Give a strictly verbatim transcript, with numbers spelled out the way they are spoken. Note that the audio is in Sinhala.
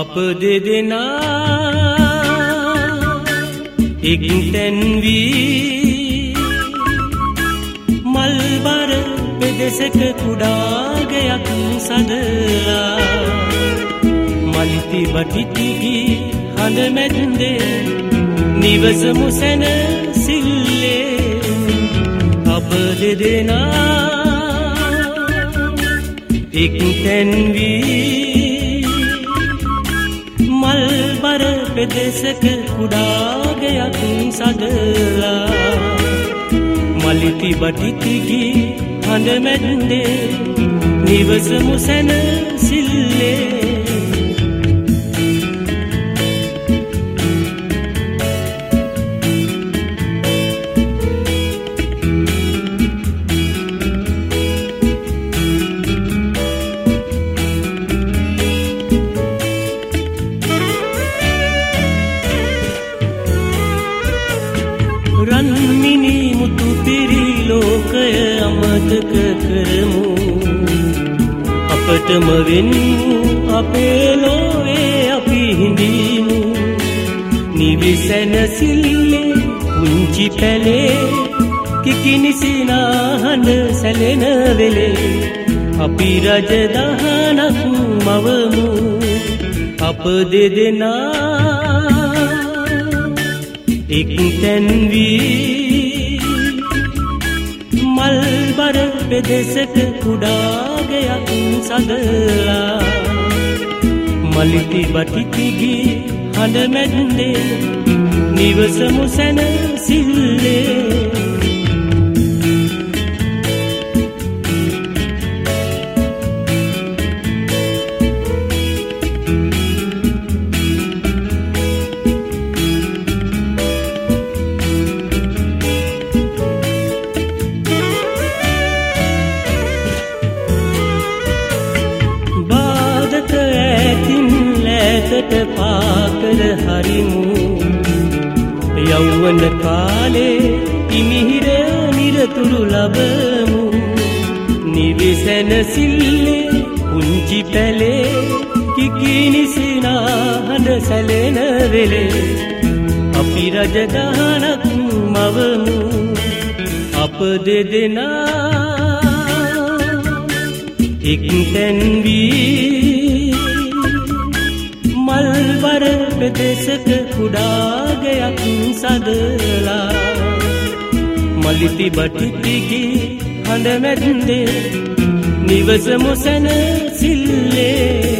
අප දෙදෙනා එක්තැන් වී මල්බර පෙදෙසක කුඩා ගෙයක් සදලා මලිති බටිතිගි හඳ මැද්දේ නිවසමු සැනසිල්ලේ අප දෙදෙනා එක්තැන් වී මල්බර පෙදෙසක කුඩා ගෙයක් සදලා මලිති බටිතිගි හඳ මැද්දේ නිවසමු සැනසිල්ලේ රන්මිනි මුතු පිරි ලෝකය අමතක කරමු අපටම වෙන්නු අපේ ලෝවේ අපි හිඳීමු නිවිසැනසිල්ලේ පුංචි පැලේ කිකිනිසිනා හඬ සැලෙන වෙලේ අපි රජ දහනක් මවමු අප දෙදෙනා එක්තැන් වී මල්බර පෙදෙසක කුඩා ගෙයක් සදලා මලිති බටිතිගි හඳ මැද්දේ නිවසමු සැනසිල්ලේ ට පාකර හරිමු යෞවන කාලේ ඉමිහිර නිරතුරු ලබමු නිවිසැනසිල්ලේ පුංචි පැලේ කිකිනිසිනා හඬ සැලෙන වෙලේ අපි රජ දහනක් මවමු අප දෙදෙනා එක්තැන් වී මල්බර පෙදෙසක කුඩා ගෙයක් සදලා මලිති බටිතිගි හඳ මැද්දේ නිවසමු සැනසිල්ලේ